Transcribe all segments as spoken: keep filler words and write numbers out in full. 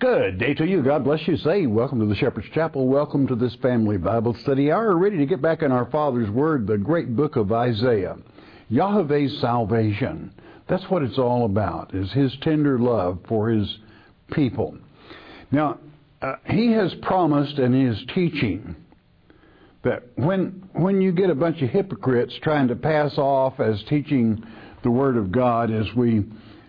Good day to you. God bless you. Say, welcome to the Shepherd's Chapel. Welcome to this family Bible study hour. Ready to get back in our Father's Word, the great book of Isaiah. Yahweh's salvation. That's what it's all about, is His tender love for His people. Now, uh, He has promised in His teaching that when when you get a bunch of hypocrites trying to pass off as teaching the Word of God, as we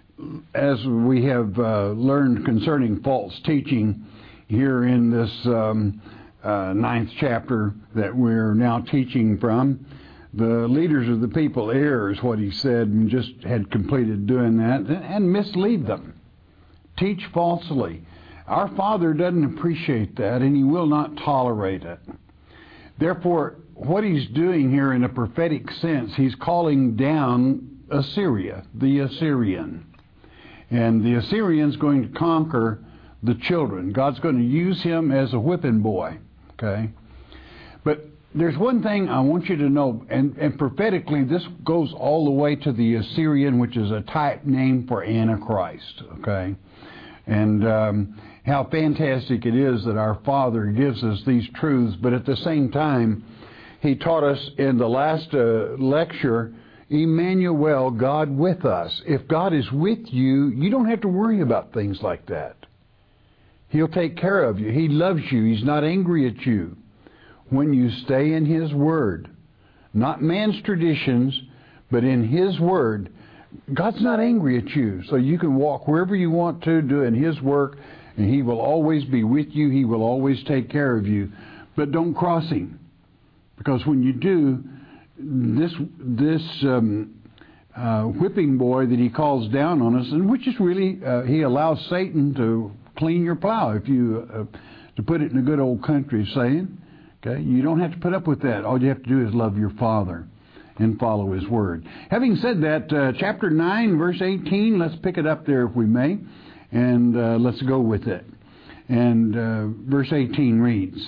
as we have uh, learned concerning false teaching here in this um, uh, ninth chapter that we're now teaching from, the leaders of the people err, is what he said, and just had completed doing that, and mislead them, teach falsely. Our Father doesn't appreciate that, and He will not tolerate it. Therefore, what He's doing here in a prophetic sense, He's calling down Assyria, the Assyrian. And the Assyrian's going to conquer the children. God's going to use him as a whipping boy. Okay? But there's one thing I want you to know, and, and prophetically this goes all the way to the Assyrian, which is a type name for Antichrist. Okay? And um, how fantastic it is that our Father gives us these truths, but at the same time, He taught us in the last uh, lecture, Emmanuel, God with us. If God is with you, you don't have to worry about things like that. He'll take care of you. He loves you. He's not angry at you when you stay in His Word. Not man's traditions, but in His Word. God's not angry at you, so you can walk wherever you want to, doing His work, and He will always be with you. He will always take care of you. But don't cross Him, because when you do, this this um, uh, whipping boy that He calls down on us, and which is really, uh, He allows Satan to clean your plow, if you, uh, to put it in a good old country saying. Okay, you don't have to put up with that. All you have to do is love your Father and follow His Word. Having said that, uh, chapter nine, verse eighteen, let's pick it up there if we may, and uh, let's go with it. And uh, verse eighteen reads,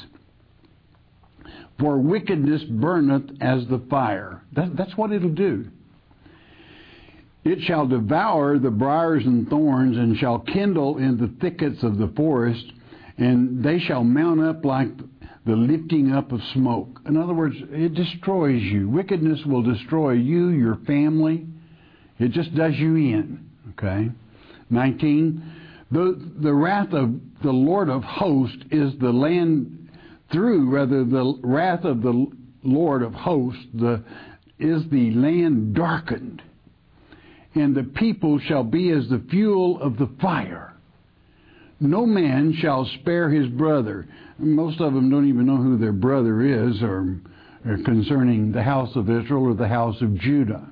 "For wickedness burneth as the fire." That, that's what it'll do. "It shall devour the briars and thorns, and shall kindle in the thickets of the forest, and they shall mount up like the lifting up of smoke." In other words, it destroys you. Wickedness will destroy you, your family. It just does you in. Okay? nineteen, "The, the wrath of the Lord of hosts is the land through, rather, the wrath of the Lord of hosts the, is the land darkened, and the people shall be as the fuel of the fire. No man shall spare his brother." Most of them don't even know who their brother is, or, or concerning the house of Israel or the house of Judah,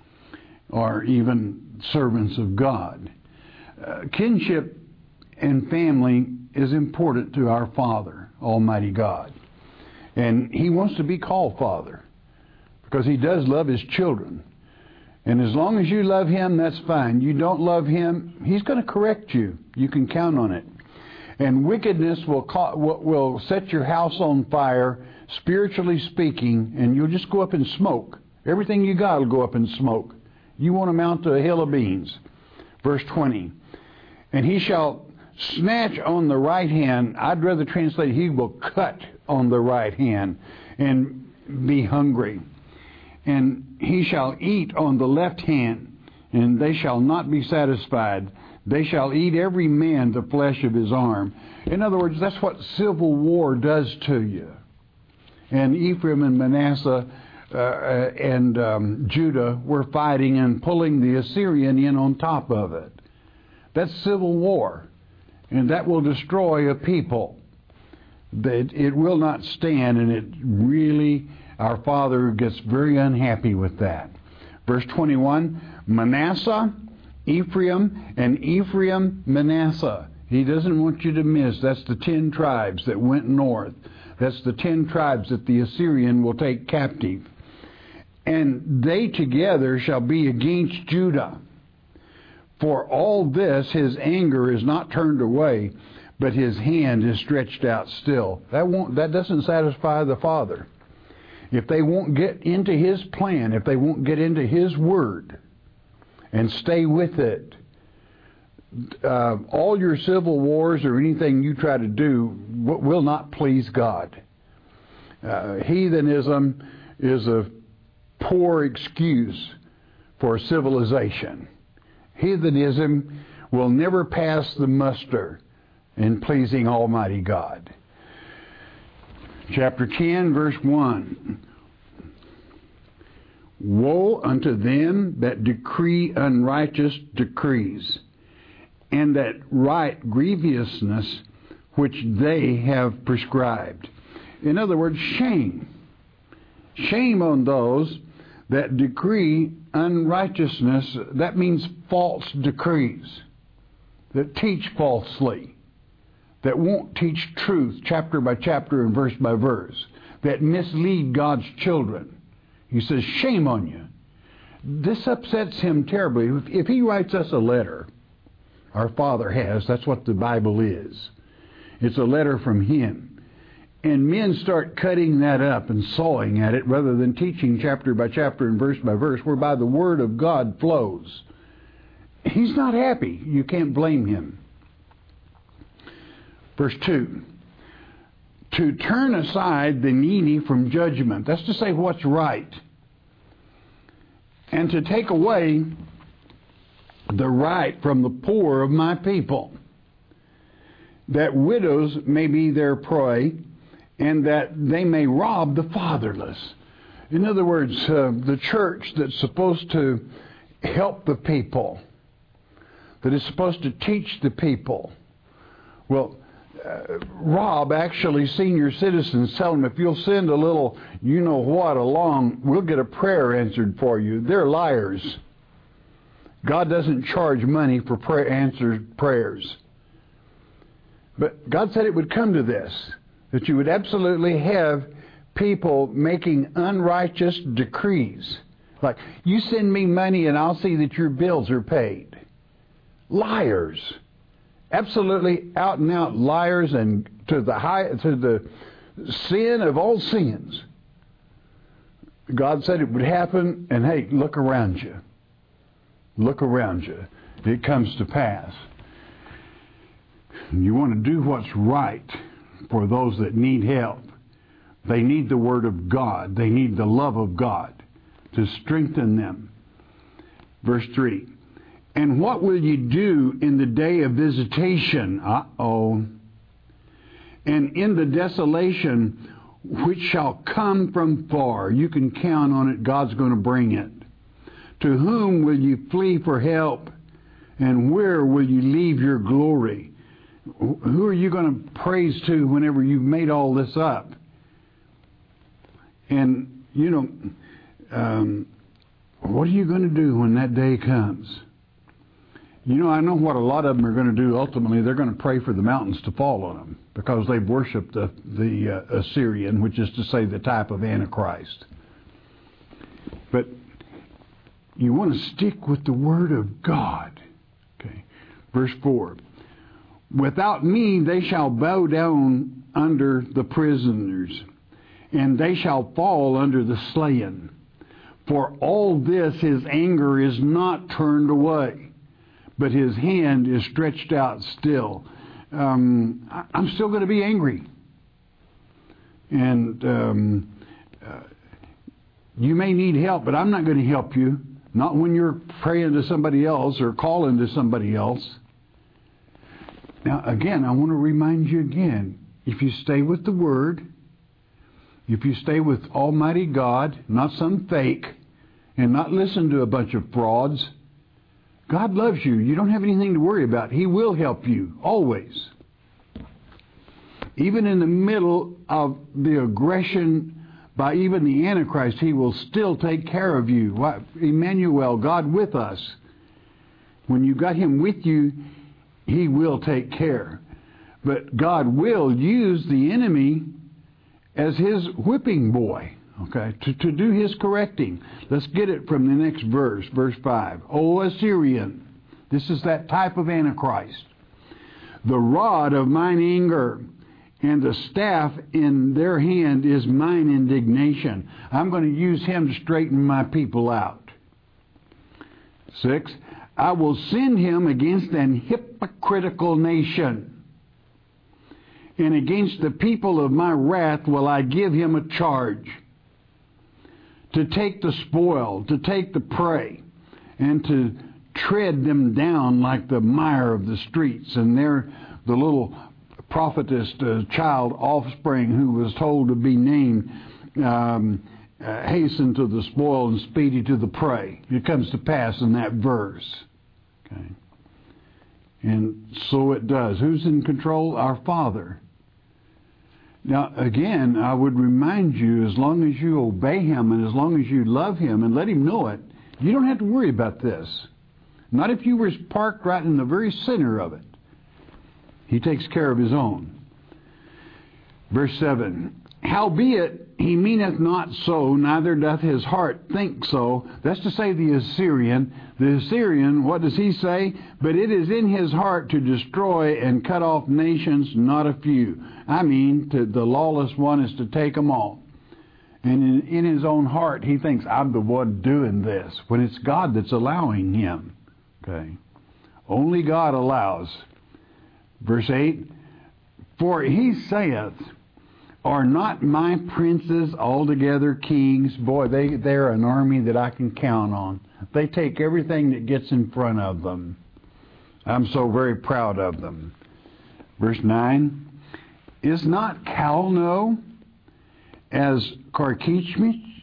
or even servants of God. Uh, kinship and family is important to our Father, Almighty God. And He wants to be called Father, because He does love His children. And as long as you love Him, that's fine. You don't love Him, He's going to correct you. You can count on it. And wickedness will ca- will set your house on fire, spiritually speaking, and you'll just go up in smoke. Everything you got will go up in smoke. You won't amount to a hill of beans. Verse twenty, "And he shall snatch on the right hand." I'd rather translate, "he will cut on the right hand and be hungry. And he shall eat on the left hand, and they shall not be satisfied. They shall eat every man the flesh of his arm." In other words, that's what civil war does to you. And Ephraim and Manasseh uh, and um, Judah were fighting and pulling the Assyrian in on top of it. That's civil war. And that will destroy a people. That it will not stand, and it really, our Father gets very unhappy with that. Verse twenty-one, "Manasseh, Ephraim, and Ephraim, Manasseh." He doesn't want you to miss. That's the ten tribes that went north. That's the ten tribes that the Assyrian will take captive. "And they together shall be against Judah. For all this his anger is not turned away, but his hand is stretched out still." That won't, that doesn't satisfy the Father. If they won't get into His plan, if they won't get into His Word and stay with it, uh, all your civil wars or anything you try to do will not please God. Uh, heathenism is a poor excuse for civilization. Heathenism will never pass the muster in pleasing Almighty God. Chapter ten, verse one. Woe unto them that decree unrighteous decrees, and that write grievousness which they have prescribed. In other words, shame. Shame on those that decree unrighteousness. That means false decrees, that teach falsely, that won't teach truth chapter by chapter and verse by verse, that mislead God's children. He says, shame on you. This upsets him terribly. If he writes us a letter, our Father has, that's what the Bible is. It's a letter from him. And men start cutting that up and sawing at it rather than teaching chapter by chapter and verse by verse, whereby the Word of God flows. He's not happy. You can't blame him. Verse two. To turn aside the needy from judgment. That's to say what's right. And to take away the right from the poor of my people, that widows may be their prey, and that they may rob the fatherless. In other words, uh, the church that's supposed to help the people, that is supposed to teach the people, well, uh, rob actually senior citizens, tell them if you'll send a little you-know-what along, we'll get a prayer answered for you. They're liars. God doesn't charge money for pray- answered prayers. But God said it would come to this, that you would absolutely have people making unrighteous decrees. Like, you send me money and I'll see that your bills are paid. Liars. Absolutely out and out liars, and to the high, to the sin of all sins. God said it would happen, and hey, look around you. Look around you. It comes to pass. You want to do what's right for those that need help. They need the Word of God. They need the love of God to strengthen them. Verse three. And what will you do in the day of visitation? Uh-oh. And in the desolation which shall come from far. You can count on it. God's going to bring it. To whom will you flee for help? And where will you leave your glory? Who are you going to praise to whenever you've made all this up? And, you know, um, what are you going to do when that day comes? You know, I know what a lot of them are going to do. Ultimately, they're going to pray for the mountains to fall on them because they've worshipped the, the uh, Assyrian, which is to say the type of Antichrist. But you want to stick with the Word of God. Okay, verse four. Without me they shall bow down under the prisoners, and they shall fall under the slain. For all this his anger is not turned away, but his hand is stretched out still. Um, I, I'm still going to be angry. And um, uh, you may need help, but I'm not going to help you. Not when you're praying to somebody else or calling to somebody else. Now, again, I want to remind you again, if you stay with the Word, if you stay with Almighty God, not some fake, and not listen to a bunch of frauds, God loves you. You don't have anything to worry about. He will help you, always. Even in the middle of the aggression by even the Antichrist, He will still take care of you. Emmanuel, God with us. When you got Him with you, He will take care. But God will use the enemy as His whipping boy, okay, to, to do His correcting. Let's get it from the next verse, verse five. O Assyrian, this is that type of Antichrist. The rod of mine anger and the staff in their hand is mine indignation. I'm going to use him to straighten my people out. Six, I will send him against an hypocritical nation, and against the people of my wrath will I give him a charge, to take the spoil, to take the prey, and to tread them down like the mire of the streets. And there the little prophetess uh, child offspring who was told to be named um, uh, hasten to the spoil and speedy to the prey. It comes to pass in that verse. Okay. And so it does. Who's in control? Our Father. Now, again, I would remind you, as long as you obey him and as long as you love him and let him know it, you don't have to worry about this. Not if you were parked right in the very center of it. He takes care of his own. Verse seven, howbeit he meaneth not so, neither doth his heart think so. That's to say the Assyrian. The Assyrian, what does he say? But it is in his heart to destroy and cut off nations, not a few. I mean, to, the lawless one is to take them all. And in, in his own heart, he thinks, I'm the one doing this, when it's God that's allowing him. Okay. Only God allows. Verse eight, for he saith, are not my princes altogether kings? Boy, they, they're an army that I can count on. They take everything that gets in front of them. I'm so very proud of them. Verse nine, is not Calno as Carchemish?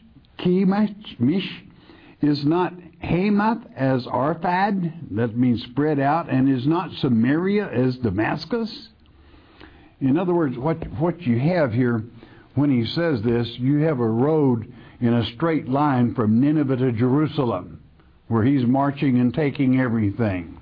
Is not Hamath as Arphad? That means spread out. And is not Samaria as Damascus? In other words, what, what you have here, when he says this, you have a road in a straight line from Nineveh to Jerusalem, where he's marching and taking everything.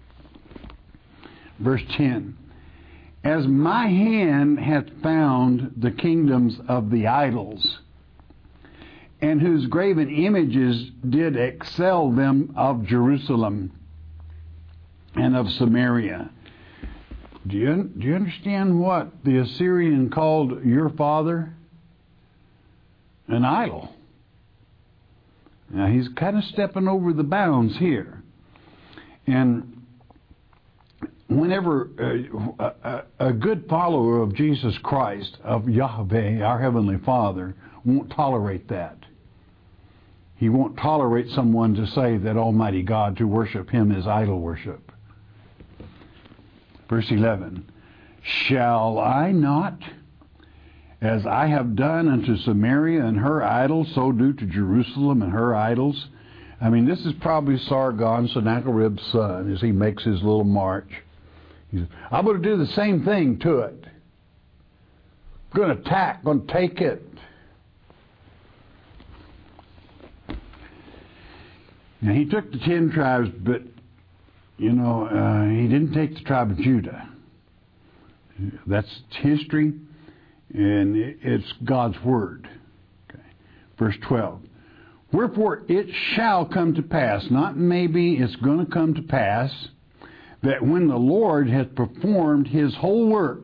Verse ten, as my hand hath found the kingdoms of the idols, and whose graven images did excel them of Jerusalem and of Samaria. Do you, do you understand what the Assyrian called your father? An idol. Now he's kind of stepping over the bounds here. And whenever uh, a, a good follower of Jesus Christ, of Yahweh, our Heavenly Father, won't tolerate that. He won't tolerate someone to say that Almighty God, to worship him, is idol worship. Verse eleven, shall I not, as I have done unto Samaria and her idols, so do to Jerusalem and her idols? I mean, this is probably Sargon, Sennacherib's son, as he makes his little march. He says, I'm going to do the same thing to it. I'm going to attack, going to take it. Now, he took the ten tribes, but You know, uh, he didn't take the tribe of Judah. That's history, and it's God's word. Okay. Verse twelve. Wherefore it shall come to pass, not maybe, it's going to come to pass, that when the Lord hath performed his whole work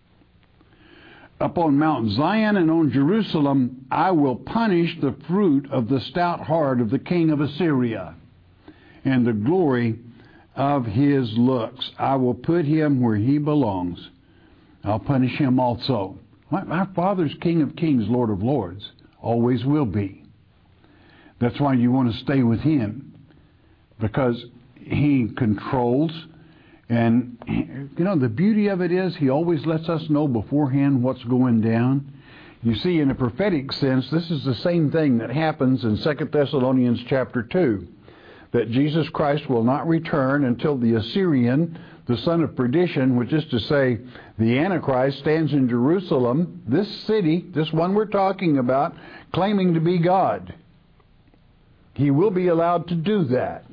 upon Mount Zion and on Jerusalem, I will punish the fruit of the stout heart of the king of Assyria, and the glory of his looks. I will put him where he belongs. I'll punish him also. My, my Father's King of Kings, Lord of Lords, always will be. That's why you want to stay with him, because he controls. And, you know, the beauty of it is he always lets us know beforehand what's going down. You see, in a prophetic sense, this is the same thing that happens in Second Thessalonians chapter two. That Jesus Christ will not return until the Assyrian, the son of perdition, which is to say the Antichrist, stands in Jerusalem, this city, this one we're talking about, claiming to be God. He will be allowed to do that.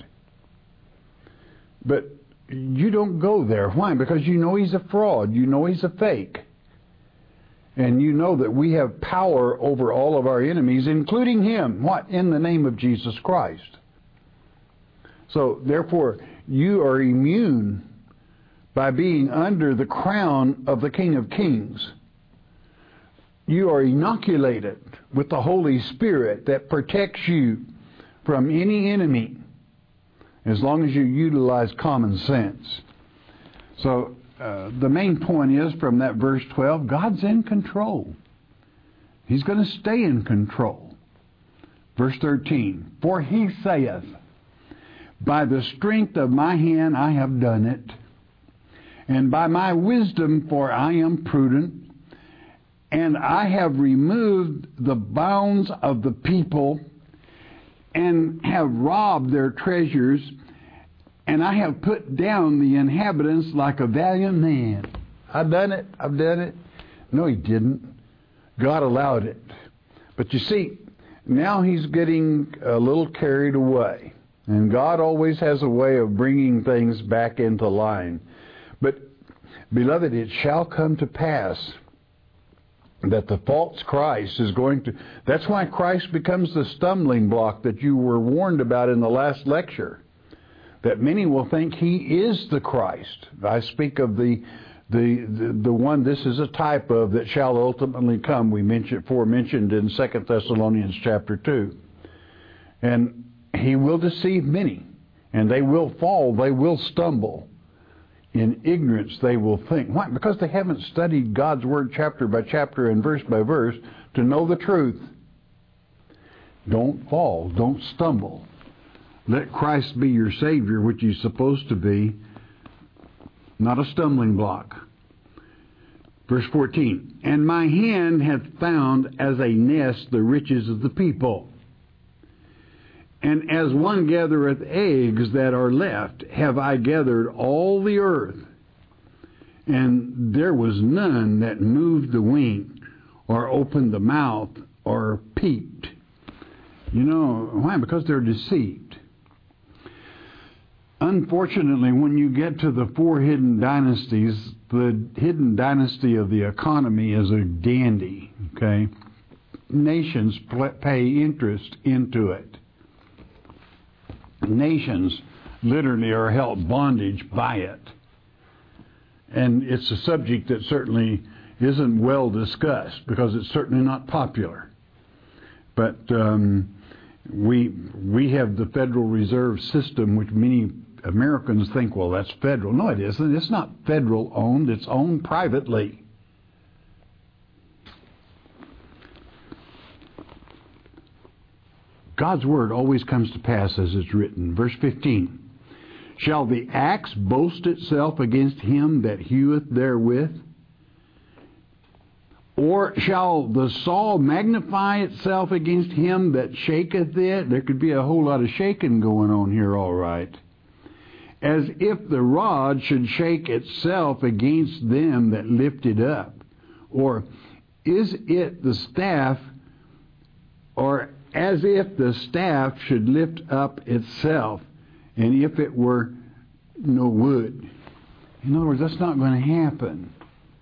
But you don't go there. Why? Because you know he's a fraud. You know he's a fake. And you know that we have power over all of our enemies, including him. What? In the name of Jesus Christ. So, therefore, you are immune by being under the crown of the King of Kings. You are inoculated with the Holy Spirit that protects you from any enemy as long as you utilize common sense. So uh, the main point is from that verse twelve, God's in control. He's going to stay in control. Verse thirteen, for he saith, by the strength of my hand I have done it, and by my wisdom, for I am prudent, and I have removed the bounds of the people, and have robbed their treasures, and I have put down the inhabitants like a valiant man. I've done it. I've done it. No, he didn't. God allowed it. But you see, now he's getting a little carried away. And God always has a way of bringing things back into line. But, beloved, it shall come to pass that the false Christ is going to... That's why Christ becomes the stumbling block that you were warned about in the last lecture. That many will think he is the Christ. I speak of the the the, the one this is a type of that shall ultimately come. We mentioned forementioned in Second Thessalonians chapter two. And he will deceive many, and they will fall, they will stumble. In ignorance they will think. Why? Because they haven't studied God's Word chapter by chapter and verse by verse to know the truth. Don't fall. Don't stumble. Let Christ be your Savior, which He's supposed to be, not a stumbling block. Verse fourteen, and my hand hath found as a nest the riches of the people. And as one gathereth eggs that are left, have I gathered all the earth. And there was none that moved the wing, or opened the mouth, or peeped. You know, why? Because they're deceived. Unfortunately, when you get to the four hidden dynasties, the hidden dynasty of the economy is a dandy, okay? Nations pay interest into it. Nations literally are held bondage by it. And it's a subject that certainly isn't well discussed because it's certainly not popular. But um, we we have the Federal Reserve System, which many Americans think, well, that's federal. No, it isn't. It's not federal owned. It's owned privately. God's word always comes to pass as it's written. Verse fifteen, shall the axe boast itself against him that heweth therewith? Or shall the saw magnify itself against him that shaketh it? There could be a whole lot of shaking going on here, all right. As if the rod should shake itself against them that lift it up. Or is it the staff, or as if the staff should lift up itself, and if it were no wood. In other words, that's not going to happen.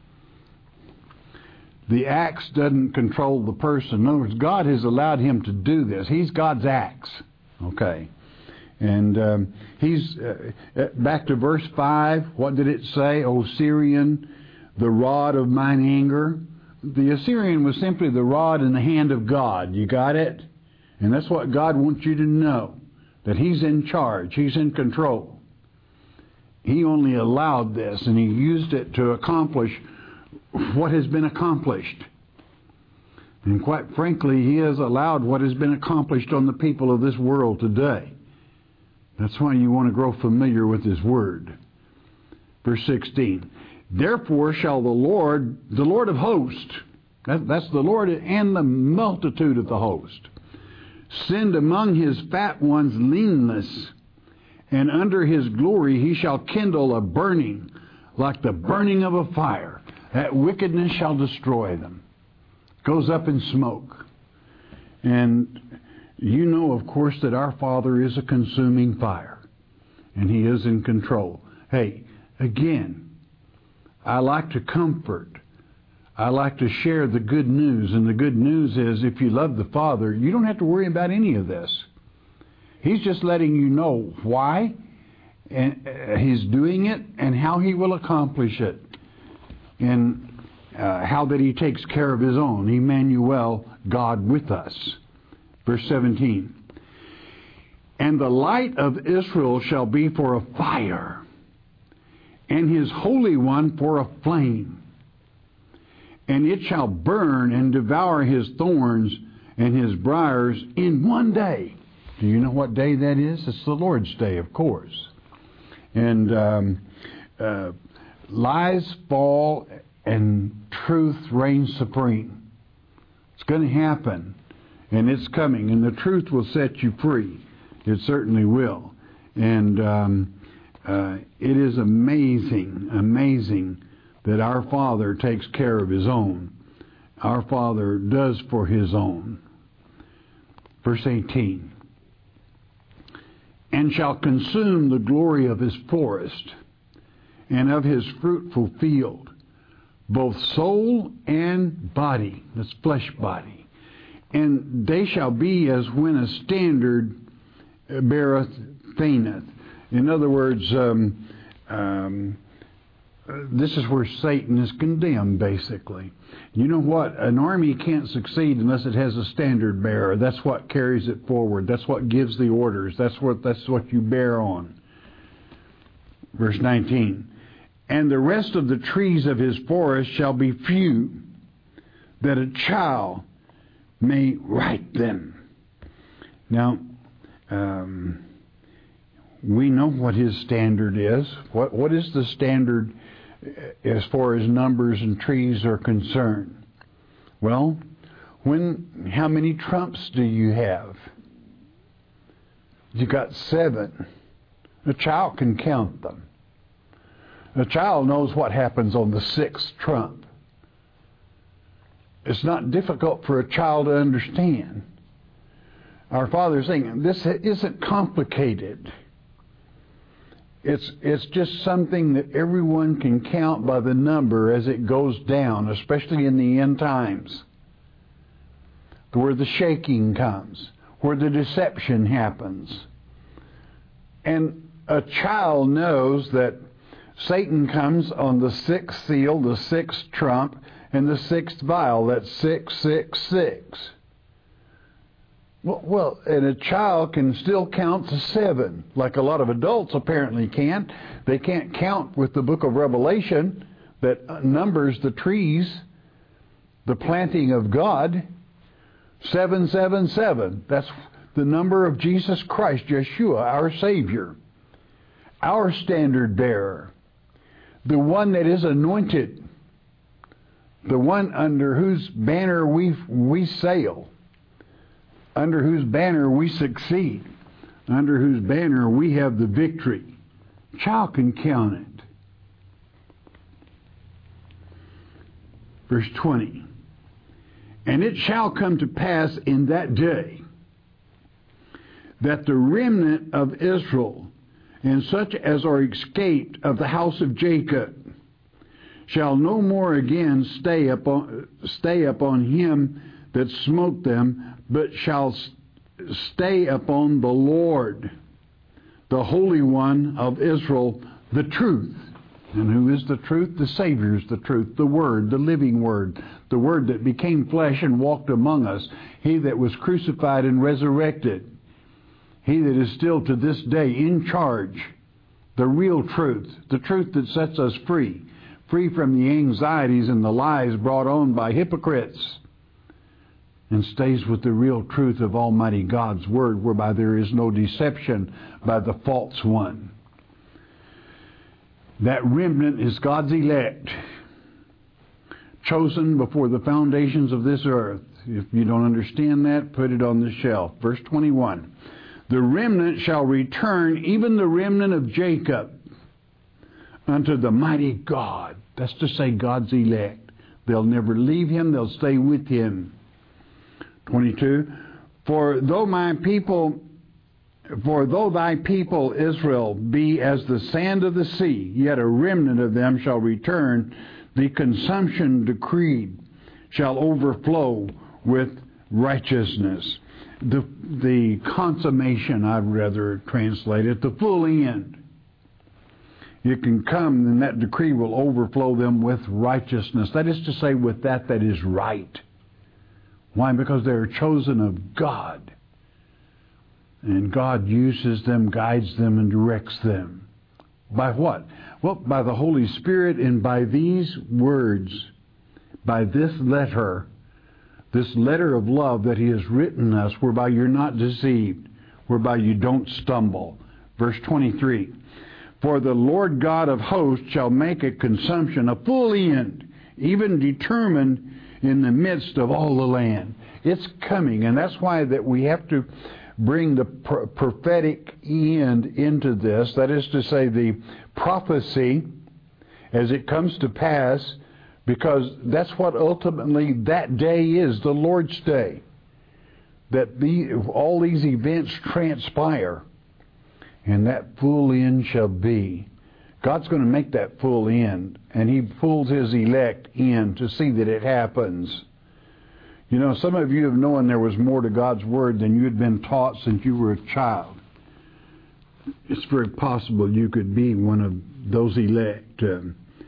The axe doesn't control the person. In other words, God has allowed him to do this. He's God's axe. Okay. And um, he's, uh, back to verse five, what did it say? O Syrian, the rod of mine anger. The Assyrian was simply the rod in the hand of God. You got it? And that's what God wants you to know, that He's in charge, He's in control. He only allowed this, and He used it to accomplish what has been accomplished. And quite frankly, He has allowed what has been accomplished on the people of this world today. That's why you want to grow familiar with His Word. Verse sixteen, therefore shall the Lord, the Lord of hosts, that, that's the Lord and the multitude of the host, send among his fat ones leanness, and under his glory he shall kindle a burning, like the burning of a fire. That wickedness shall destroy them. Goes up in smoke. And you know, of course, that our Father is a consuming fire, and He is in control. Hey, again, I like to comfort. I like to share the good news, and the good news is if you love the Father, you don't have to worry about any of this. He's just letting you know why and uh, He's doing it and how He will accomplish it, and uh, how that He takes care of His own. Emmanuel, God with us. Verse seventeen, And the light of Israel shall be for a fire, and his Holy One for a flame. And it shall burn and devour his thorns and his briars in one day. Do you know what day that is? It's the Lord's Day, of course. And um, uh, lies fall and truth reigns supreme. It's going to happen, and it's coming, and the truth will set you free. It certainly will. And um, uh, it is amazing, amazing that our Father takes care of his own. Our Father does for his own. Verse eighteen. And shall consume the glory of his forest and of his fruitful field, both soul and body. That's flesh body. And they shall be as when a standard beareth fainteth. In other words, um, um, this is where Satan is condemned, basically. You know what? An army can't succeed unless it has a standard bearer. That's what carries it forward. That's what gives the orders. That's what, that's what you bear on. Verse nineteen. And the rest of the trees of his forest shall be few, that a child may write them. Now, um, we know what his standard is. What What is the standard as far as numbers and trees are concerned? Well, when how many trumps do you have? You got seven. A child can count them. A child knows what happens on the sixth trump. It's not difficult for a child to understand. Our Father's saying, this isn't complicated. It's, it's just something that everyone can count by the number as it goes down, especially in the end times, where the shaking comes, where the deception happens. And a child knows that Satan comes on the sixth seal, the sixth trump, and the sixth vial. That's six, six, six. Well, well, and a child can still count to seven, like a lot of adults apparently can't. They can't count with the book of Revelation that numbers the trees, the planting of God. Seven, seven, seven. That's the number of Jesus Christ, Yeshua, our Savior, our standard bearer, the one that is anointed, the one under whose banner we we sail, under whose banner we succeed, under whose banner we have the victory. Child can count it. Verse twenty. And it shall come to pass in that day that the remnant of Israel and such as are escaped of the house of Jacob shall no more again stay upon, stay upon him that smote them, but shall stay upon the Lord, the Holy One of Israel, the truth. And who is the truth? The Savior is the truth, the Word, the living Word, the Word that became flesh and walked among us, He that was crucified and resurrected, He that is still to this day in charge, the real truth, the truth that sets us free, free from the anxieties and the lies brought on by hypocrites, and stays with the real truth of Almighty God's Word, whereby there is no deception by the false one. That remnant is God's elect, chosen before the foundations of this earth. If you don't understand that, put it on the shelf. Verse twenty-one. The remnant shall return, even the remnant of Jacob, unto the mighty God. That's to say, God's elect. They'll never leave Him. They'll stay with Him. twenty-two. For though my people... For though thy people Israel be as the sand of the sea, yet a remnant of them shall return. The consumption decreed shall overflow with righteousness. The, the consummation, I'd rather translate it, the full end. It can come, and that decree will overflow them with righteousness. That is to say, with that that is right. Why? Because they are chosen of God. And God uses them, guides them, and directs them. By what? Well, by the Holy Spirit and by these words, by this letter, this letter of love that He has written us, whereby you're not deceived, whereby you don't stumble. Verse twenty-three, for the Lord God of hosts shall make a consumption, a full end, even determined in the midst of all the land. It's coming, and that's why that we have to bring the pr- prophetic end into this. That is to say, the prophecy as it comes to pass, because that's what ultimately that day is, the Lord's day. That the, all these events transpire, and that full end shall be. God's going to make that full end, and He pulls His elect in to see that it happens. You know, some of you have known there was more to God's Word than you had been taught since you were a child. It's very possible you could be one of those elect. Uh,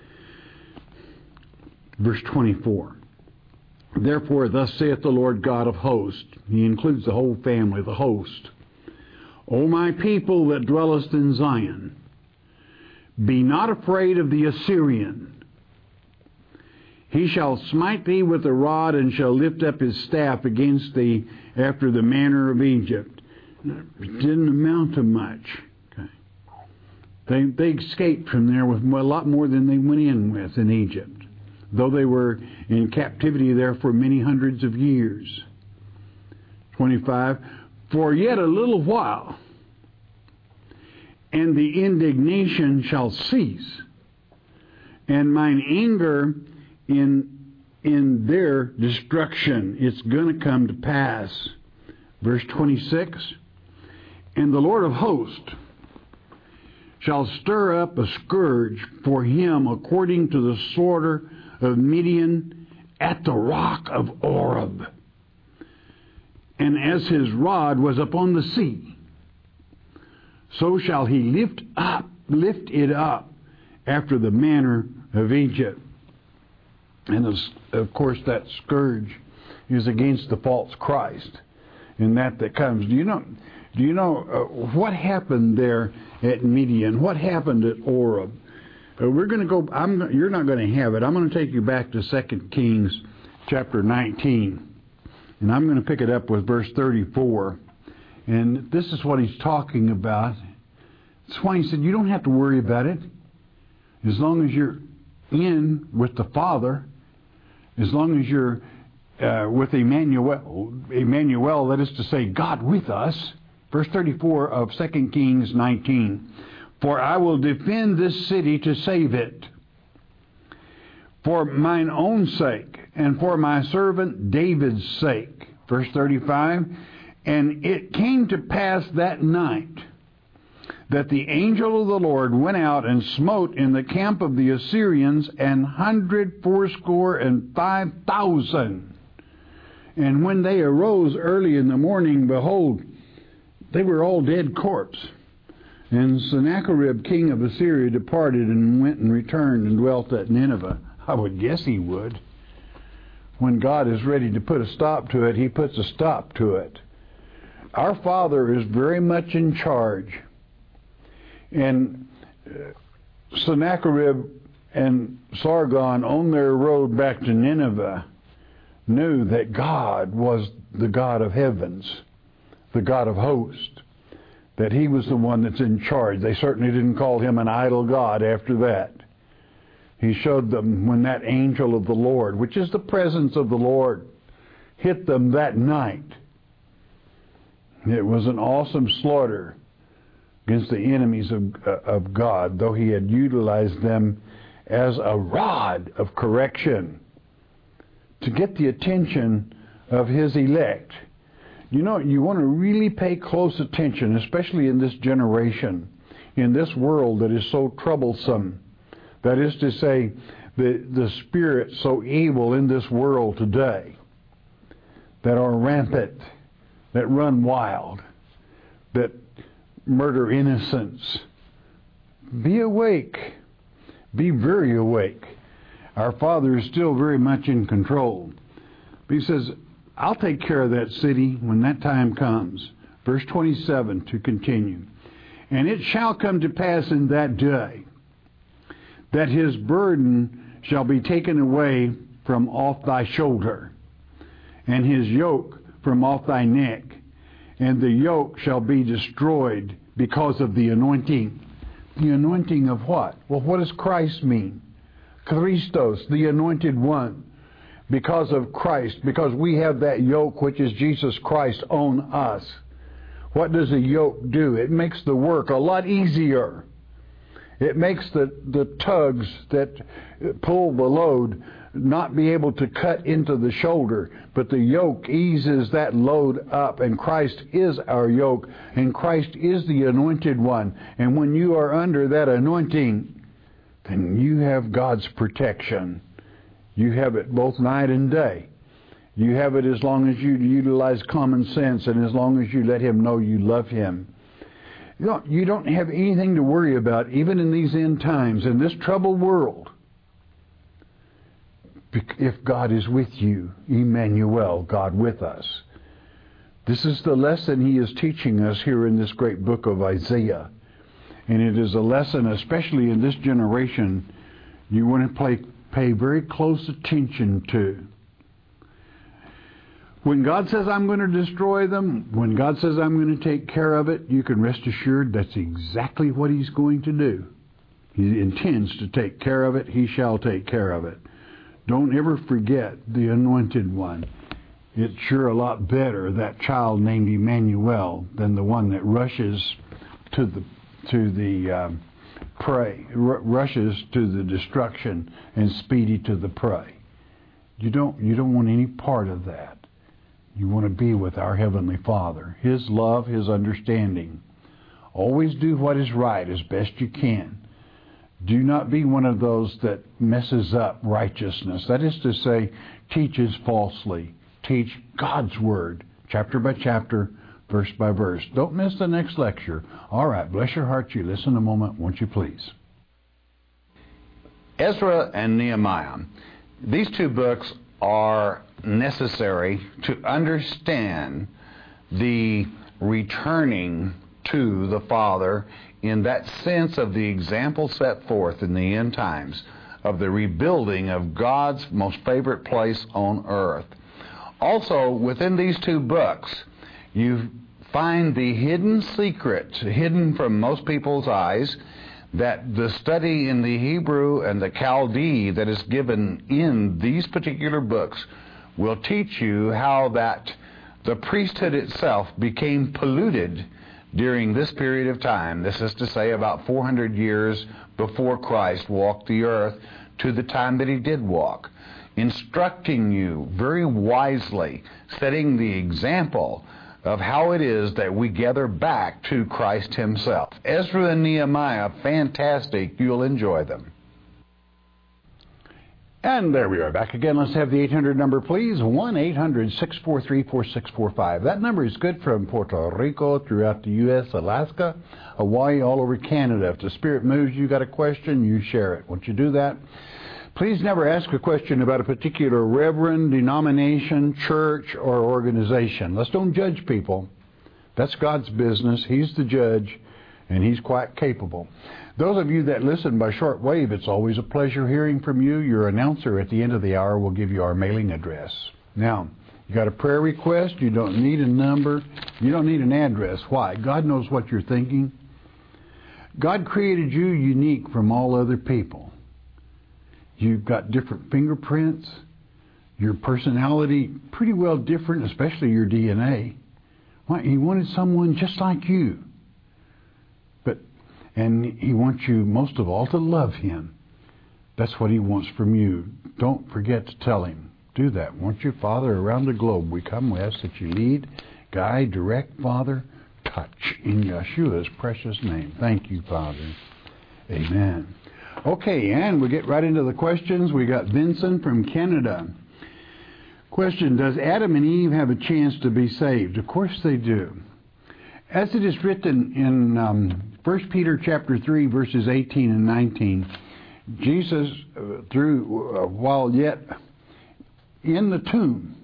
verse twenty-four. Therefore, thus saith the Lord God of hosts. He includes the whole family, the host. O my people that dwellest in Zion, be not afraid of the Assyrian. He shall smite thee with a rod, and shall lift up his staff against thee after the manner of Egypt. It didn't amount to much. Okay. They, they escaped from there with a lot more than they went in with in Egypt, though they were in captivity there for many hundreds of years. twenty-five, for yet a little while, and the indignation shall cease, and mine anger in in their destruction. It's going to come to pass. Verse twenty-six, and the Lord of hosts shall stir up a scourge for him according to the slaughter of Midian at the rock of Oreb, and as his rod was upon the sea, so shall he lift up, lift it up after the manner of Egypt. And of course, that scourge is against the false Christ, and that that comes. Do you know? Do you know uh, what happened there at Midian? What happened at Oreb? Uh, we're going to go. I'm. You're not going to have it. I'm going to take you back to Second Kings, chapter nineteen, and I'm going to pick it up with verse thirty-four. And this is what he's talking about. That's why he said you don't have to worry about it, as long as you're in with the Father. As long as you're uh, with Emmanuel, Emmanuel, that is to say, God with us. Verse thirty-four of Second Kings nineteen. For I will defend this city to save it, for mine own sake, and for my servant David's sake. Verse thirty-five. And it came to pass that night that the angel of the Lord went out and smote in the camp of the Assyrians an hundred fourscore and five thousand. And when they arose early in the morning, behold, they were all dead corpse. And Sennacherib, king of Assyria, departed and went and returned and dwelt at Nineveh. I would guess he would. When God is ready to put a stop to it, He puts a stop to it. Our Father is very much in charge. And Sennacherib and Sargon, on their road back to Nineveh, knew that God was the God of heavens, the God of hosts, that He was the one that's in charge. They certainly didn't call Him an idol God after that. He showed them when that angel of the Lord, which is the presence of the Lord, hit them that night. It was an awesome slaughter against the enemies of, uh, of God, though He had utilized them as a rod of correction to get the attention of His elect. You know, you want to really pay close attention, especially in this generation, in this world that is so troublesome. That is to say, the, the spirit so evil in this world today, that are rampant, that run wild, that murder innocents. Be awake. Be very awake. Our Father is still very much in control. But He says, I'll take care of that city when that time comes. Verse twenty-seven to continue. And it shall come to pass in that day that his burden shall be taken away from off thy shoulder, and his yoke from off thy neck, and the yoke shall be destroyed because of the anointing. The anointing of what? Well, what does Christ mean? Christos, the anointed one. Because of Christ, because we have that yoke which is Jesus Christ on us. What does a yoke do? It makes the work a lot easier. It makes the, the tugs that pull the load not be able to cut into the shoulder, but the yoke eases that load up, and Christ is our yoke, and Christ is the anointed one. And when you are under that anointing, then you have God's protection. You have it both night and day. You have it as long as you utilize common sense and as long as you let Him know you love Him. You don't, you don't have anything to worry about, even in these end times, in this troubled world. If God is with you, Emmanuel, God with us. This is the lesson He is teaching us here in this great book of Isaiah. And it is a lesson, especially in this generation, you want to play, pay very close attention to. When God says, I'm going to destroy them, when God says, I'm going to take care of it, you can rest assured that's exactly what He's going to do. He intends to take care of it. He shall take care of it. Don't ever forget the anointed one. It's sure a lot better, that child named Emmanuel, than the one that rushes to the to the um, prey, r- rushes to the destruction and speedy to the prey. You don't you don't want any part of that. You want to be with our Heavenly Father, His love, His understanding. Always do what is right as best you can. Do not be one of those that messes up righteousness. That is to say, teaches falsely. Teach God's Word, chapter by chapter, verse by verse. Don't miss the next lecture. All right, bless your heart. You listen a moment, won't you please? Ezra and Nehemiah. These two books are necessary to understand the returning to the Father in that sense of the example set forth in the end times of the rebuilding of God's most favorite place on earth. Also, within these two books, you find the hidden secret, hidden from most people's eyes, that the study in the Hebrew and the Chaldee that is given in these particular books will teach you how that the priesthood itself became polluted during this period of time. This is to say about four hundred years before Christ walked the earth to the time that He did walk, instructing you very wisely, setting the example of how it is that we gather back to Christ Himself. Ezra and Nehemiah, fantastic. You'll enjoy them. And there we are, back again. Let's have the eight hundred number, please. one eight hundred six four three four six four five. That number is good from Puerto Rico, throughout the U S, Alaska, Hawaii, all over Canada. If the Spirit moves, you got a question, you share it. Once you do that, please never ask a question about a particular reverend, denomination, church, or organization. Let's don't judge people. That's God's business. He's the judge, and He's quite capable. Those of you that listen by shortwave, it's always a pleasure hearing from you. Your announcer at the end of the hour will give you our mailing address. Now, you got a prayer request, you don't need a number, you don't need an address. Why? God knows what you're thinking. God created you unique from all other people. You've got different fingerprints, your personality pretty well different, especially your D N A. Why? He wanted someone just like you. But and He wants you most of all to love Him. That's what He wants from you. Don't forget to tell Him. Do that. Won't you, Father, around the globe, we come, we ask that you lead, guide, direct, Father, touch in Yeshua's precious name. Thank you, Father. Amen. Okay, and we get right into the questions. We got Vincent from Canada. Question, does Adam and Eve have a chance to be saved? Of course they do. As it is written in um, First Peter chapter three, verses eighteen and nineteen, Jesus, uh, through uh, while yet in the tomb,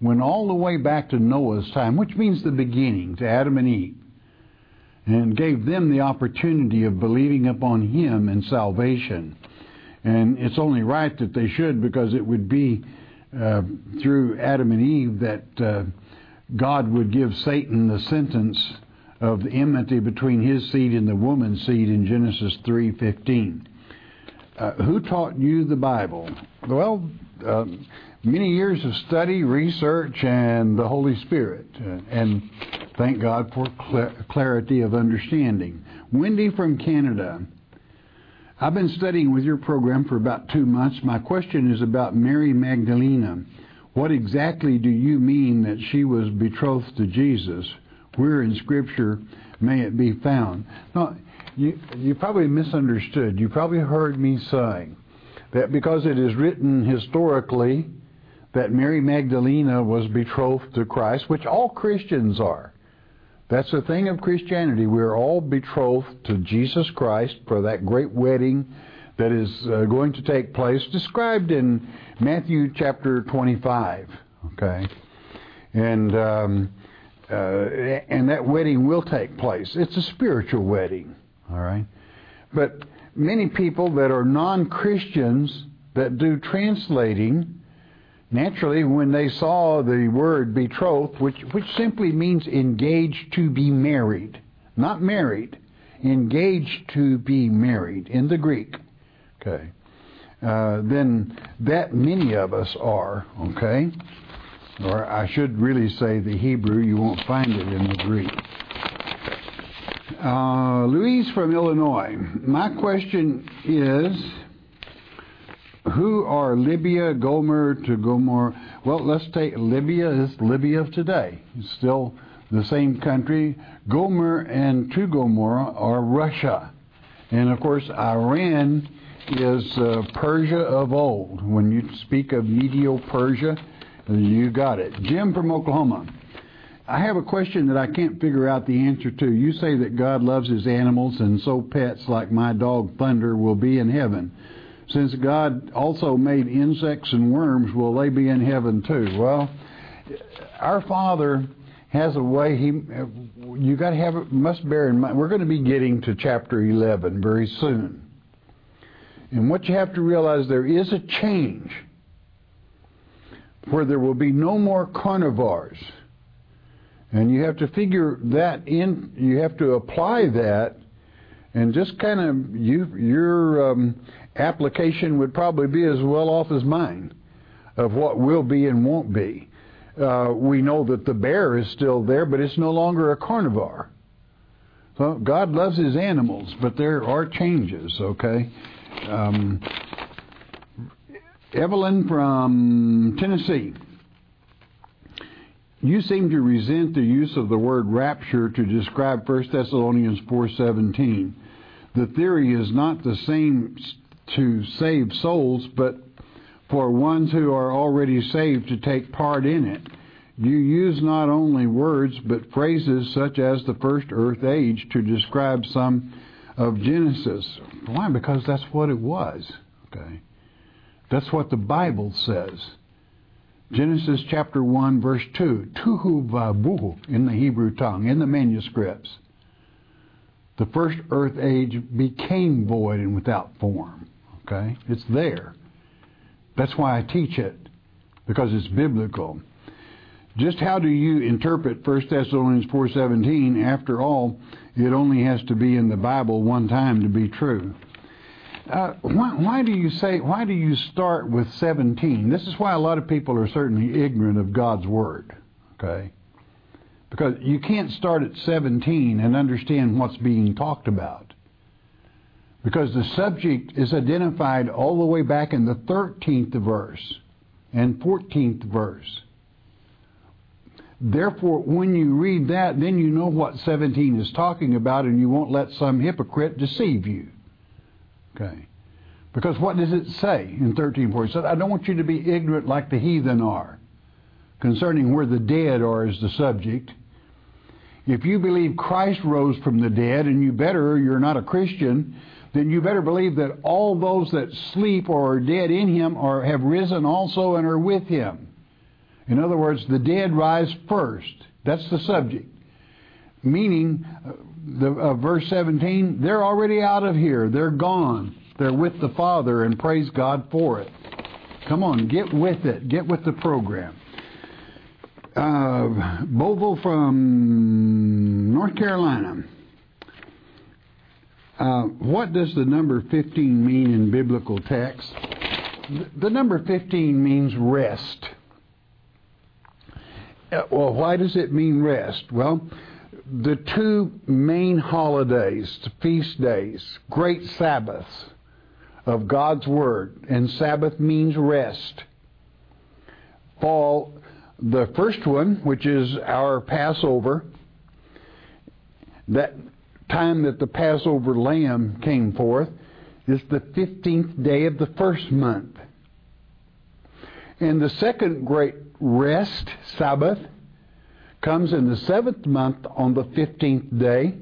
went all the way back to Noah's time, which means the beginning, to Adam and Eve, and gave them the opportunity of believing upon Him and salvation. And it's only right that they should, because it would be uh, through Adam and Eve that uh, God would give Satan the sentence of the enmity between his seed and the woman's seed in Genesis three fifteen. Uh, who taught you the Bible? Well, uh, many years of study, research, and the Holy Spirit. Uh, and thank God for cl- clarity of understanding. Wendy from Canada. I've been studying with your program for about two months. My question is about Mary Magdalene. What exactly do you mean that she was betrothed to Jesus? Where in Scripture may it be found? No, you, you probably misunderstood. You probably heard me saying that because it is written historically that Mary Magdalene was betrothed to Christ, which all Christians are. That's the thing of Christianity. We're all betrothed to Jesus Christ for that great wedding that is uh, going to take place, described in Matthew chapter twenty-five. Okay, and um, uh, and that wedding will take place. It's a spiritual wedding. All right, but many people that are non-Christians that do translating, naturally, when they saw the word betrothed, which which simply means engaged to be married, not married, engaged to be married in the Greek, okay, uh, then that many of us are, okay, or I should really say the Hebrew, you won't find it in the Greek. Uh, Louise from Illinois, my question is, who are Libya, Gomer, to Gomor? Well, let's take Libya is Libya of today. It's still the same country. Gomer and to Gomorrah are Russia. And of course, Iran is uh, Persia of old. When you speak of Medo-Persia, you got it. Jim from Oklahoma. I have a question that I can't figure out the answer to. You say that God loves His animals, and so pets like my dog Thunder will be in heaven. Since God also made insects and worms, will they be in heaven too? Well, our Father has a way. He, you got to have, must bear in mind. We're going to be getting to chapter eleven very soon, and what you have to realize, there is a change where there will be no more carnivores, and you have to figure that in. You have to apply that, and just kind of you your. Um, application would probably be as well off as mine of what will be and won't be. Uh, we know that the bear is still there, but it's no longer a carnivore. So God loves His animals, but there are changes, okay? Um, Evelyn from Tennessee. You seem to resent the use of the word rapture to describe First Thessalonians four seventeen. The theory is not the same to save souls, but for ones who are already saved to take part in it. You use not only words, but phrases such as the first earth age to describe some of Genesis. Why? Because that's what it was. Okay, that's what the Bible says. Genesis chapter one, verse two, Tuhu Vabuhu in the Hebrew tongue, in the manuscripts. The first earth age became void and without form. Okay? It's there. That's why I teach it, because it's biblical. Just how do you interpret First Thessalonians four seventeen? After all, it only has to be in the Bible one time to be true. Uh, why, why do you say, why do you start with seventeen? This is why a lot of people are certainly ignorant of God's Word. Okay? Because you can't start at seventeen and understand what's being talked about. Because the subject is identified all the way back in the thirteenth verse and fourteenth verse. Therefore, when you read that, then you know what seventeen is talking about, and you won't let some hypocrite deceive you. Okay. Because what does it say in thirteen four? It said, I don't want you to be ignorant like the heathen are, concerning where the dead are as the subject. If you believe Christ rose from the dead, and you better, you're not a Christian, then you better believe that all those that sleep or are dead in Him are have risen also and are with Him. In other words, the dead rise first. That's the subject. Meaning, uh, the uh, verse seventeen, they're already out of here. They're gone. They're with the Father, and praise God for it. Come on, get with it. Get with the program. Uh, Bovo from North Carolina. Uh, what does the number fifteen mean in biblical text? The number fifteen means rest. Uh, well, why does it mean rest? Well, the two main holidays, feast days, great Sabbaths of God's Word, and Sabbath means rest, fall. The first one, which is our Passover, that time that the Passover lamb came forth, is the fifteenth day of the first month. And the second great rest, Sabbath, comes in the seventh month on the fifteenth day,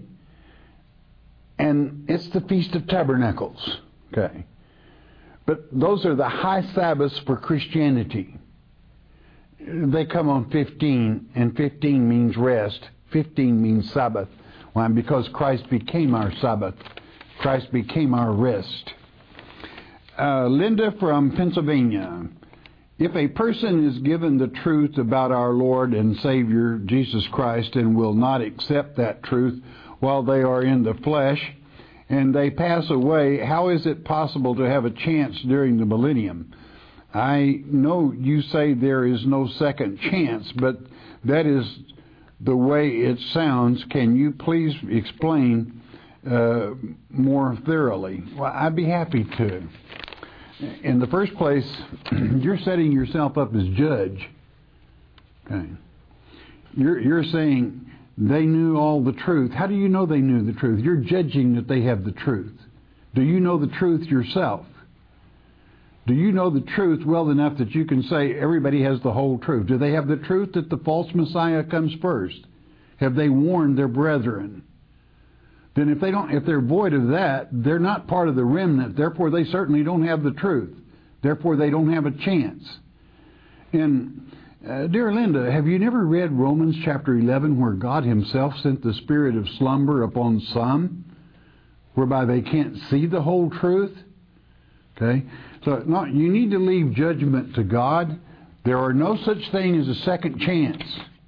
and it's the Feast of Tabernacles. Okay. But those are the high Sabbaths for Christianity. They come on fifteen, and fifteen means rest. fifteen means Sabbath. Why? Because Christ became our Sabbath. Christ became our rest. Uh, Linda from Pennsylvania. If a person is given the truth about our Lord and Savior, Jesus Christ, and will not accept that truth while they are in the flesh, and they pass away, how is it possible to have a chance during the millennium? I know you say there is no second chance, but that is the way it sounds. Can you please explain uh, more thoroughly? Well, I'd be happy to. In the first place, you're setting yourself up as judge. Okay. You're, you're saying they knew all the truth. How do you know they knew the truth? You're judging that they have the truth. Do you know the truth yourself? Do you know the truth well enough that you can say everybody has the whole truth? Do they have the truth that the false Messiah comes first? Have they warned their brethren? Then if they don't, if they're void of that, they're not part of the remnant. Therefore, they certainly don't have the truth. Therefore, they don't have a chance. And uh, dear Linda, have you never read Romans chapter eleven, where God Himself sent the spirit of slumber upon some, whereby they can't see the whole truth? Okay. So no, you need to leave judgment to God. There are no such thing as a second chance.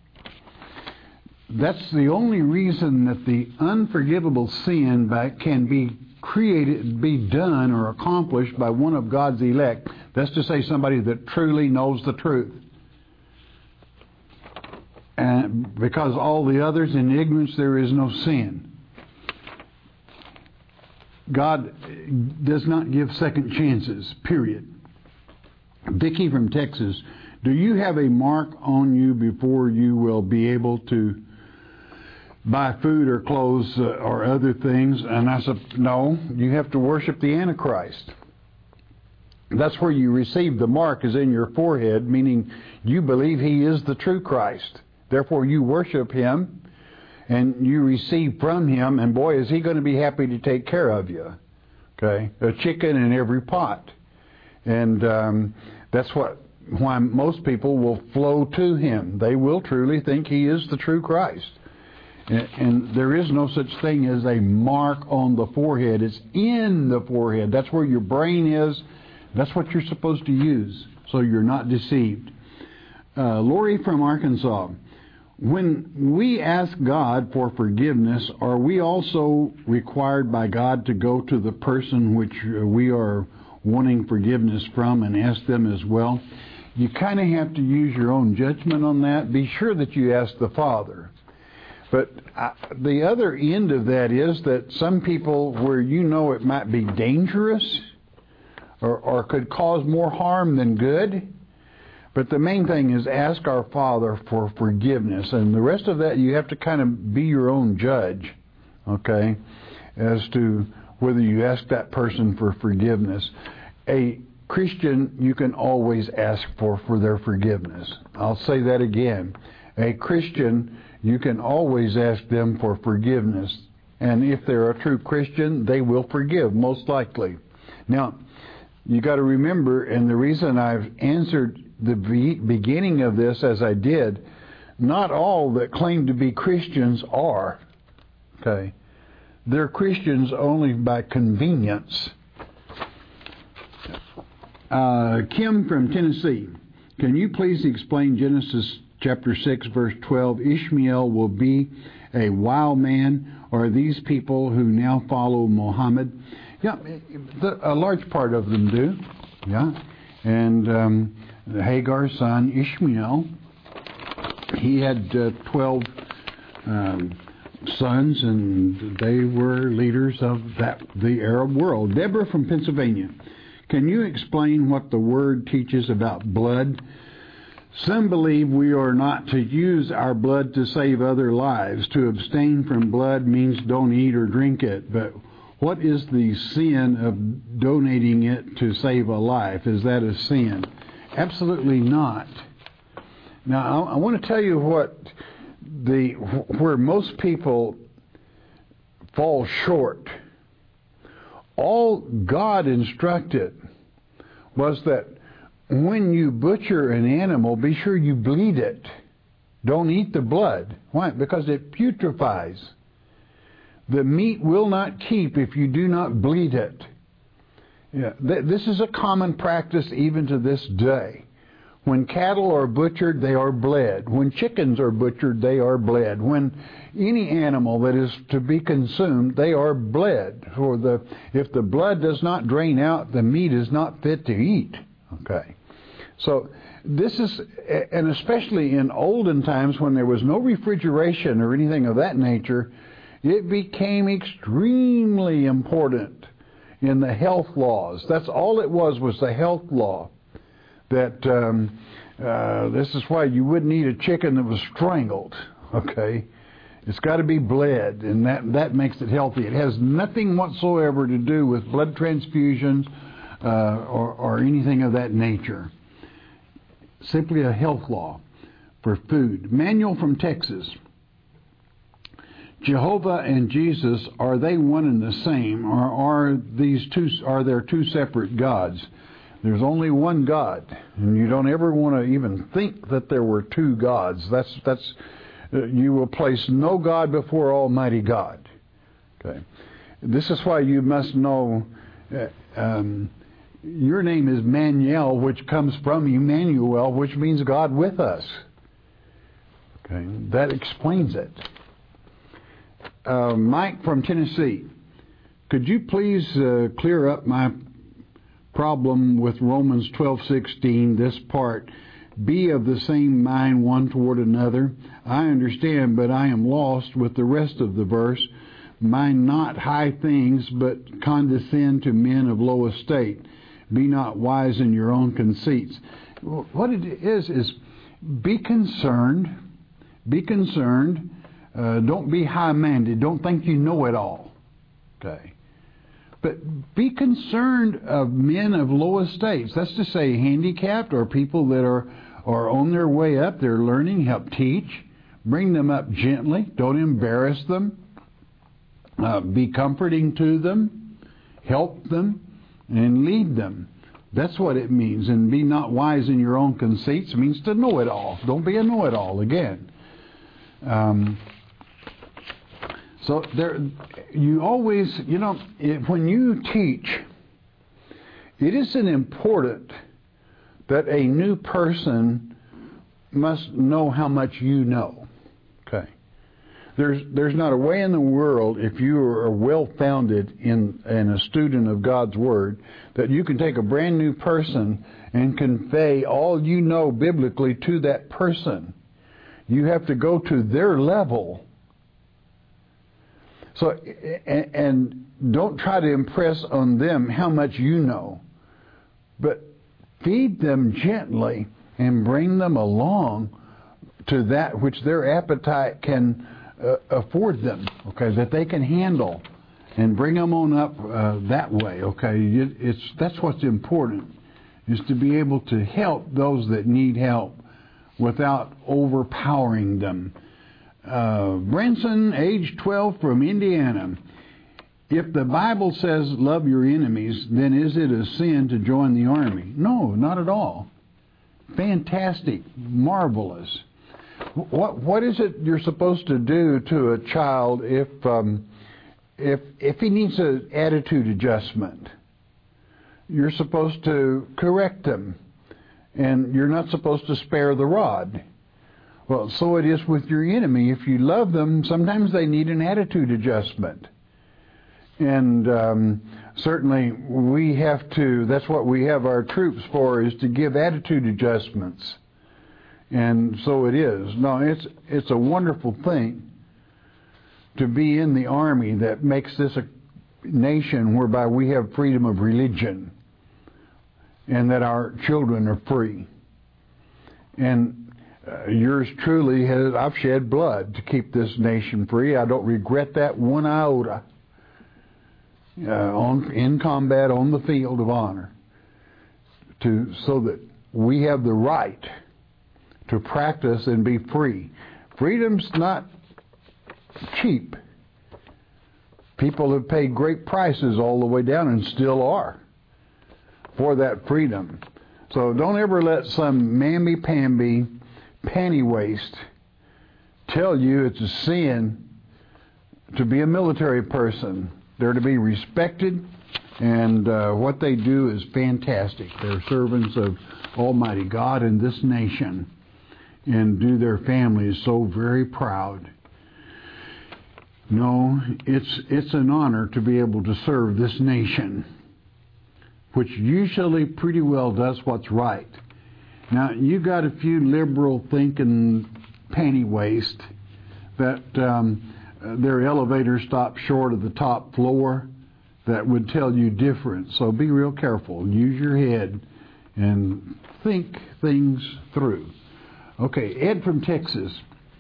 That's the only reason that the unforgivable sin by, can be created, be done or accomplished by one of God's elect. That's to say somebody that truly knows the truth. And because all the others in ignorance there is no sin. God does not give second chances, period. Vicki from Texas, do you have a mark on you before you will be able to buy food or clothes uh, or other things? And I said, no, you have to worship the Antichrist. That's where you receive the mark, is in your forehead, meaning you believe He is the true Christ. Therefore you worship Him. And you receive from Him, and boy, is He going to be happy to take care of you. Okay, a chicken in every pot, and um, that's what why most people will flow to Him. They will truly think He is the true Christ, and, and there is no such thing as a mark on the forehead. It's in the forehead. That's where your brain is. That's what you're supposed to use, so you're not deceived. Uh, Lori from Arkansas. When we ask God for forgiveness, are we also required by God to go to the person which we are wanting forgiveness from and ask them as well? You kind of have to use your own judgment on that. Be sure that you ask the Father. But uh, the other end of that is that some people where you know it might be dangerous or, or could cause more harm than good. But the main thing is ask our Father for forgiveness. And the rest of that, you have to kind of be your own judge, okay, as to whether you ask that person for forgiveness. A Christian, you can always ask for, for their forgiveness. I'll say that again. A Christian, you can always ask them for forgiveness. And if they're a true Christian, they will forgive, most likely. Now, you got to remember, and the reason I've answered the be- beginning of this as I did, not all that claim to be Christians are. Okay, they're Christians only by convenience. Uh, Kim from Tennessee, can you please explain Genesis chapter six, verse twelve? Ishmael will be a wild man, or are these people who now follow Muhammad? Yeah, the, a large part of them do. Yeah, and um, Hagar's son Ishmael, he had uh, twelve um, sons, and they were leaders of that the Arab world. Deborah from Pennsylvania, can you explain what the word teaches about blood? Some believe we are not to use our blood to save other lives. To abstain from blood means don't eat or drink it. But what is the sin of donating it to save a life? Is that a sin? Absolutely not. Now, I, I want to tell you what the where most people fall short. All God instructed was that when you butcher an animal, be sure you bleed it. Don't eat the blood. Why? Because it putrefies. The meat will not keep if you do not bleed it. Yeah, th- this is a common practice even to this day. When cattle are butchered, they are bled. When chickens are butchered, they are bled. When any animal that is to be consumed, they are bled. For the if the blood does not drain out, the meat is not fit to eat. Okay. So this is, and especially in olden times when there was no refrigeration or anything of that nature, it became extremely important in the health laws. That's all it was, was the health law. That um, uh, this is why you wouldn't eat a chicken that was strangled. Okay, it's got to be bled, and that that makes it healthy. It has nothing whatsoever to do with blood transfusions uh, or or anything of that nature. Simply a health law for food. Manuel from Texas. Jehovah and Jesus, are they one and the same, or are these two? Are there two separate gods? There's only one God, and you don't ever want to even think that there were two gods. That's that's uh, you will place no God before Almighty God. Okay, this is why you must know. Uh, um, your name is Manuel, which comes from Emmanuel, which means God with us. Okay, that explains it. Uh, Mike from Tennessee, could you please uh, clear up my problem with Romans twelve sixteen, this part, be of the same mind one toward another? I understand, but I am lost with the rest of the verse. Mind not high things, but condescend to men of low estate. Be not wise in your own conceits. What it is, is be concerned, be concerned, uh, don't be high-minded, don't think you know it all. Okay. But be concerned of men of low estates. That's to say handicapped or people that are, are on their way up. They're learning. Help teach. Bring them up gently. Don't embarrass them. Uh, be comforting to them. Help them. And lead them. That's what it means. And be not wise in your own conceits means to know it all. Don't be a know-it-all again. Um... So there, you always, you know, if, when you teach, it isn't important that a new person must know how much you know. Okay. There's there's not a way in the world, if you are well-founded in and a student of God's Word, that you can take a brand new person and convey all you know biblically to that person. You have to go to their level. So, and don't try to impress on them how much you know, but feed them gently and bring them along to that which their appetite can uh, afford them, okay, that they can handle, and bring them on up uh, that way, okay. It's that's what's important, is to be able to help those that need help without overpowering them. Uh, Branson, age twelve, from Indiana. if the Bible says love your enemies, then is it a sin to join the army? No, not at all. Fantastic, marvelous. What what is it you're supposed to do to a child if um, if if he needs an attitude adjustment? You're supposed to correct them, and you're not supposed to spare the rod. Well, so it is with your enemy. If you love them, sometimes they need an attitude adjustment. And um, certainly we have to, that's what we have our troops for, is to give attitude adjustments. And so it is. No, it's it's a wonderful thing to be in the army that makes this a nation whereby we have freedom of religion and that our children are free. And uh, yours truly has, I've shed blood to keep this nation free. I don't regret that one iota. Uh, on in combat on the field of honor, to so that we have the right to practice and be free. Freedom's not cheap. People have paid great prices all the way down and still are for that freedom. So don't ever let some mamby-pamby panty waist tell you it's a sin to be a military person. They're to be respected, and uh, what they do is fantastic. They're servants of Almighty God in this nation, and do their families so very proud. No, it's it's an honor to be able to serve this nation, which usually pretty well does what's right. Now, you got a few liberal thinking panty waist that um, their elevator stops short of the top floor that would tell you different. So be real careful. Use your head and think things through. Okay, Ed from Texas.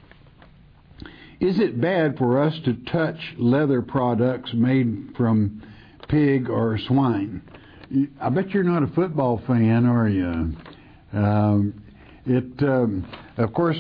Is it bad for us to touch leather products made from pig or swine? I bet you're not a football fan, are you? Um, it, um, of course,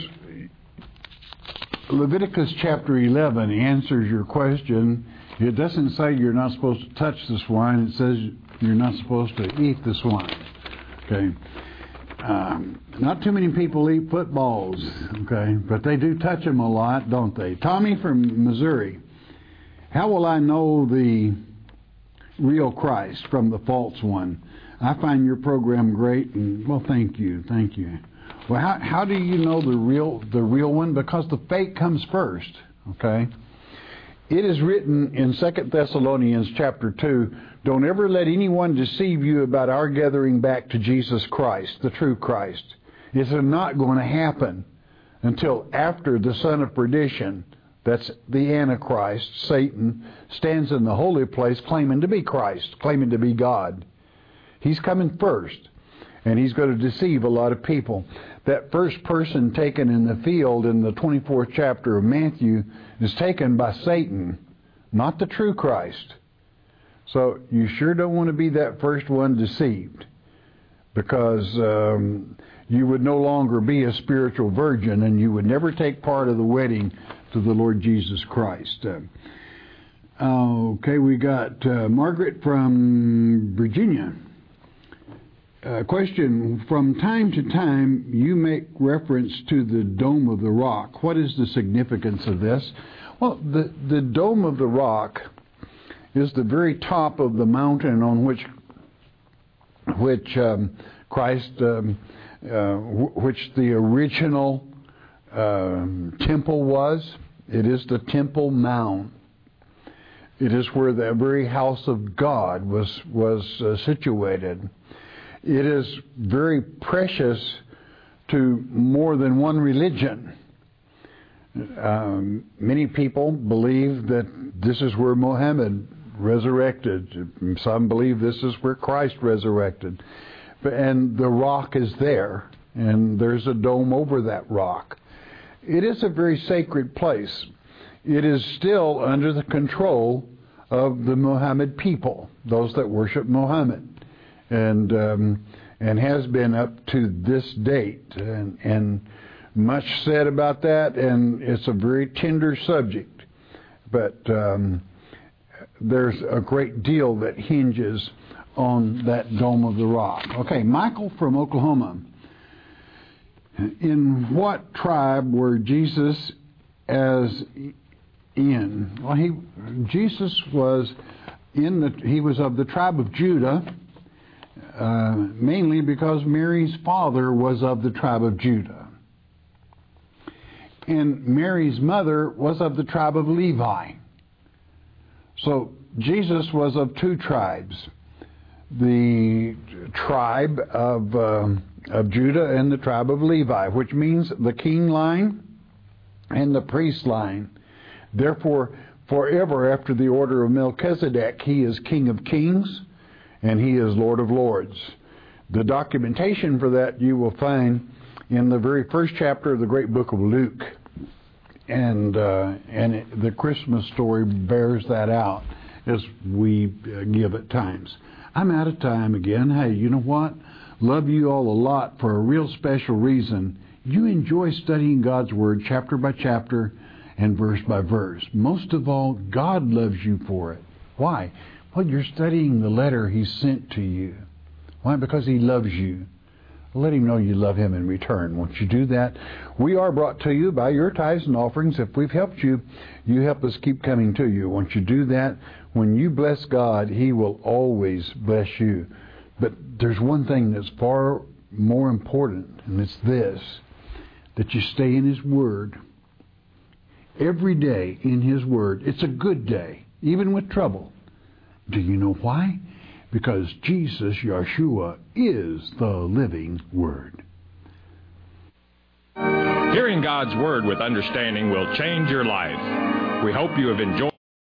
Leviticus chapter eleven answers your question. It doesn't say you're not supposed to touch the swine. It says you're not supposed to eat the swine. Okay. Um, not too many people eat footballs, okay, but they do touch them a lot, don't they? Tommy from Missouri. How will I know the real Christ from the false one? I find your program great, and well, thank you, thank you. Well, how how do you know the real the real one? Because the fake comes first, okay? It is written in Second Thessalonians chapter two, don't ever let anyone deceive you about our gathering back to Jesus Christ, the true Christ. It's not going to happen until after the son of perdition, that's the Antichrist, Satan, stands in the holy place claiming to be Christ, claiming to be God. He's coming first, and he's going to deceive a lot of people. That first person taken in the field in the twenty-fourth chapter of Matthew is taken by Satan, not the true Christ. So you sure don't want to be that first one deceived, because um, you would no longer be a spiritual virgin, and you would never take part of the wedding to the Lord Jesus Christ. Uh, okay, we got uh, Margaret from Virginia. Uh, question, from time to time you make reference to the Dome of the Rock. What is the significance of this? Well, the, the Dome of the Rock is the very top of the mountain on which which um, Christ, um, uh, which the original um, temple was. It is the Temple Mount. It is where the very house of God was, was uh, situated. It is very precious to more than one religion. Um, many people believe that this is where Muhammad resurrected. Some believe this is where Christ resurrected. And the rock is there, and there's a dome over that rock. It is a very sacred place. It is still under the control of the Muhammad people, those that worship Muhammad. And um, and has been up to this date, and, and much said about that, and it's a very tender subject. But um, there's a great deal that hinges on that Dome of the Rock. Okay, Michael from Oklahoma. In what tribe were Jesus as in? Well, he Jesus was in the he was of the tribe of Judah, uh, mainly because Mary's father was of the tribe of Judah, and Mary's mother was of the tribe of Levi. So Jesus was of two tribes, the tribe of uh, of Judah and the tribe of Levi, which means the king line and the priest line. Therefore, forever after the order of Melchizedek, he is King of Kings and he is Lord of Lords. The documentation for that you will find in the very first chapter of the great book of Luke. And uh, and it, the Christmas story bears that out as we uh, give at times. I'm out of time again. Hey, you know what? Love you all a lot for a real special reason. You enjoy studying God's Word chapter by chapter and verse by verse. Most of all, God loves you for it. Why? Well, you're studying the letter He sent to you. Why? Because He loves you. Let Him know you love Him in return. Won't you do that? We are brought to you by your tithes and offerings. If we've helped you, you help us keep coming to you. Won't you do that? When you bless God, He will always bless you. But there's one thing that's far more important, and it's this, that you stay in His Word. Every day in His Word. It's a good day, even with trouble. Do you know why? Because Jesus, Yeshua, is the living Word. Hearing God's Word with understanding will change your life. We hope you have enjoyed